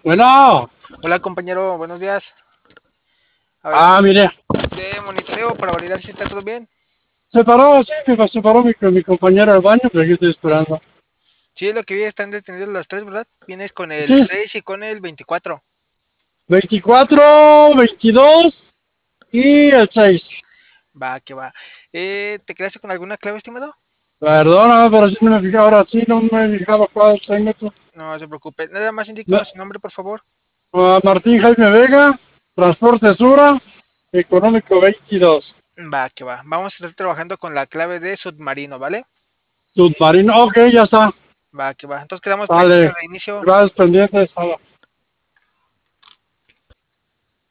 Bueno, Hola compañero, buenos días. A ver, mire, te monitoreo para validar si está todo bien. se paró, sí, se paró mi compañero al baño, pero aquí estoy esperando. Sí, lo que vi, están detenidos los tres, ¿verdad? Vienes con el Sí, 6 y con el 24. 24, 22 y el 6. Va, que va. ¿Te quedaste con alguna clave, estimado? Perdóname, pero sí no me fijaba, ahora sí no me fijaba cuál tengo. No se preocupe. Nada más indíqueme su nombre, por favor. Martín Jaime Vega, Transporte Sura, Económico 22. Va, que va. Vamos a estar trabajando con la clave de submarino, ¿vale? Submarino, ok, ya está. Va, que va. Entonces quedamos pendientes Vale, de inicio. gracias pendientes.